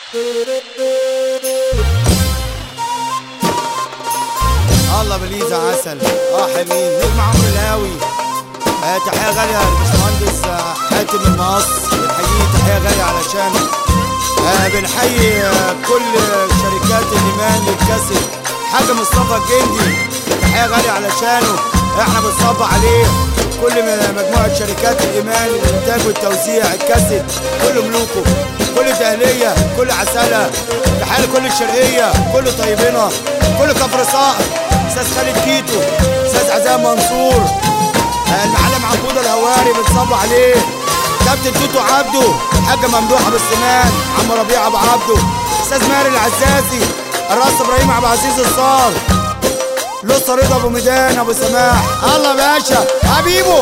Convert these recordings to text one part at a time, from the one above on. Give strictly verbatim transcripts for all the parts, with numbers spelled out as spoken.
الله بليزة عسل. اه حبيبي نجم عمرو الهاوي. آه تحية غالية للباشمهندس آه حاتم المقص، بنحييه تحية غالية علشان آه بنحيي آه كل شركات الإيمان للكاسيت. حاج مصطفى الجندي تحية غالية علشانه احنا بنصب عليه. كل مجموعة شركات الإيمان للإنتاج والتوزيع الكاسيت، كل ملوكه، كل دهلية، كل عسلة، تحية لكل الشرقية، كل طيبنا، كل كفر صقر، أستاذ خالد كيتو، أستاذ عزام منصور، المعلم عبود الهواري بنصب عليه، كابتن توتو عبده، حاجة ممدوحة بالسمان، عم ربيع أبو عبده، أستاذ ماهر العزازي، الراس إبراهيم عبد العزيز الصار، لسه رضا أبو ميدان أبو سماح. الله باشا حبيبه.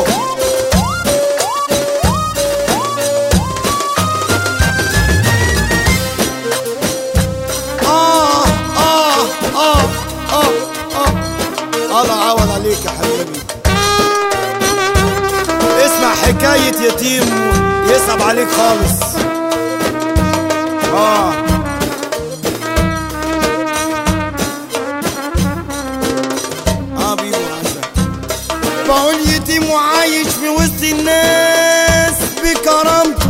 آه آه آه آه آه الله عوض عليك يا حبيبي. اسمع حكاية يتيم يصعب عليك خالص. آه بقول يتيم وعايش في وسط الناس بكرامته،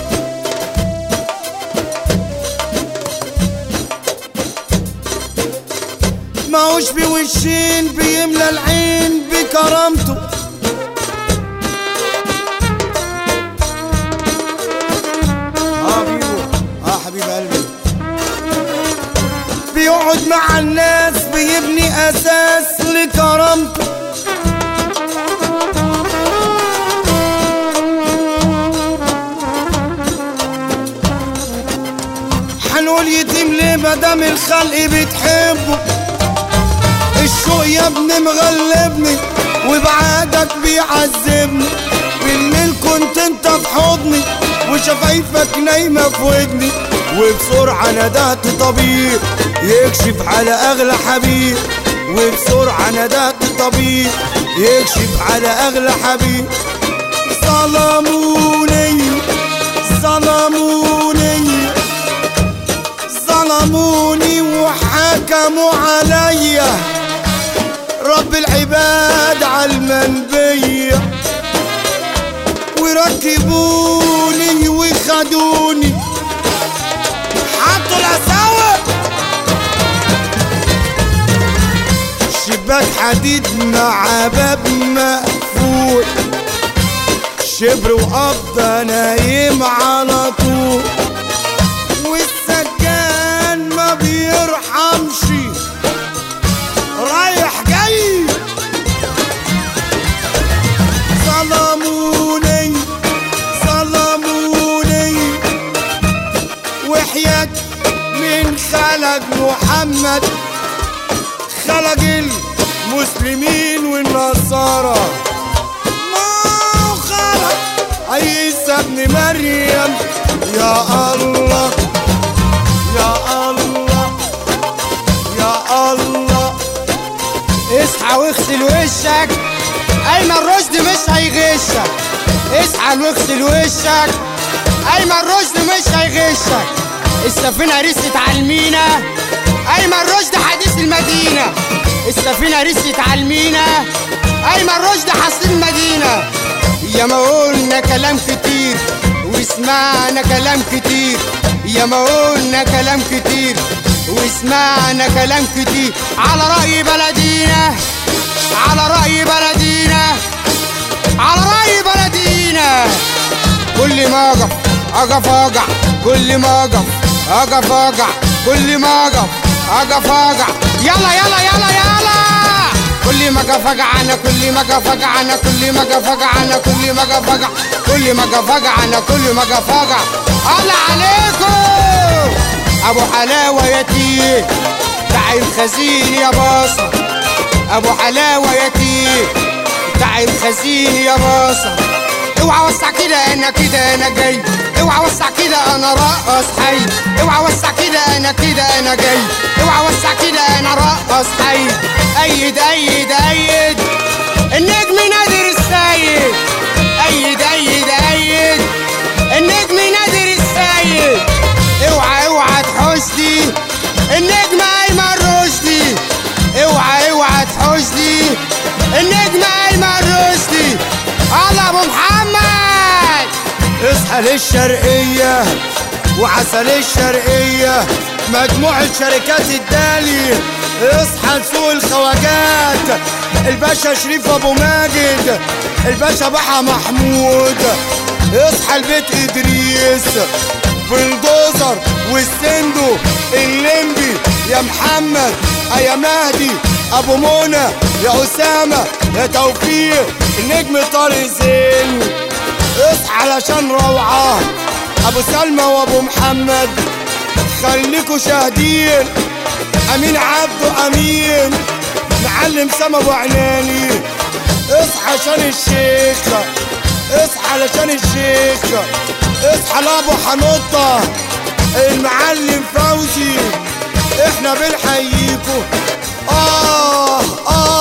ماهوش بوشين بيملى العين بكرامته. اه بيبو اه حبيب قلبي، بيقعد مع الناس بيبني اساس لكرامته. هنقول يتيم ليه مدام الخلق بتحبه؟ الشوق يا ابني مغلبني وبعادك بيعذبني، بالليل كنت انت في حضني وشفايفك نايمة في ودني، وبسرعة ندهت طبيب يكشف على اغلى حبيب، وبسرعة ندهت طبيب يكشف على اغلى حبيب. ظلموني ظلموني ظلموني وحكموا عليا، رب العباد علمن بيا، وركبوني وخدوني حطوا العساوة شباك حديد مع باب مقفول، شبر وقبضة نايم على طول، والسجان ما بيرحمش رايح جاي. ظلموني ظلموني وحياة من خلق محمد، خلق المسلمين والنصارى، ما خلق عيسى ابن مريم. يا الله يا الله يا الله، اصحى واغسل وشك، ايمن رشدي مش هيغشك. اصحى واغسل وشك، ايمن رشدي مش هيغشك. السفينة رست على المينا، ايمن رشدي حديث المدينة. السفينة رست على المينا، ايمن رشدي حصيل المدينة. يا ما قلنا كلام كتير وسمعنا كلام كتير، يا ما قلنا كلام كتير وسمعنا كلام كتير، على رأي بلدينا، على رأي بلدينا، على رأي بلدينا. كل ما اقف اقف اقع، كل ما اقف اقف اقع، كل ما اقف اقف اقع. يلا يلا يلا يلا، كل ما اقف اقع انا، كل ما اقف اقع انا، كل ما اقف اقع انا، كل ما اقف اقع، كل ما اقف اقع انا، كل ما اقف اقع. الله عليكم ابو حلاوه يتيم بتاع الخزين يا باصه، ابو حلاوه يتيم بتاع الخزين يا باصه. اوعى وسع كده انا كده انا جاي، اوعى وسع كده انا رقص حي، اوعى وسع كده انا كده انا جاي، اوعى وسع كده انا رقص حي. ايد ايد ايد النجم نادر السيد، ايد ايد ايد النجم نادر السيد. اوعى اوعى اصحى للشرقية وعسل الشرقية مجموعة شركات الدالي. اصحى لسوق الخواجات الباشا شريف ابو ماجد الباشا بحا محمود. اصحى لبيت ادريس بلدوزر والسندو الليمبي يا محمد يا مهدي ابو منى يا اسامه يا توفيق النجم طارق زين. اصحى علشان روعه ابو سلمى وابو محمد خليكوا شاهدين. امين عبده امين معلم سما ابو عناني. اصحى عشان الشيخ اصحى علشان الشيخ. اصحى لابو حنوطه المعلم فوزي احنا بنحييكوا. اه اه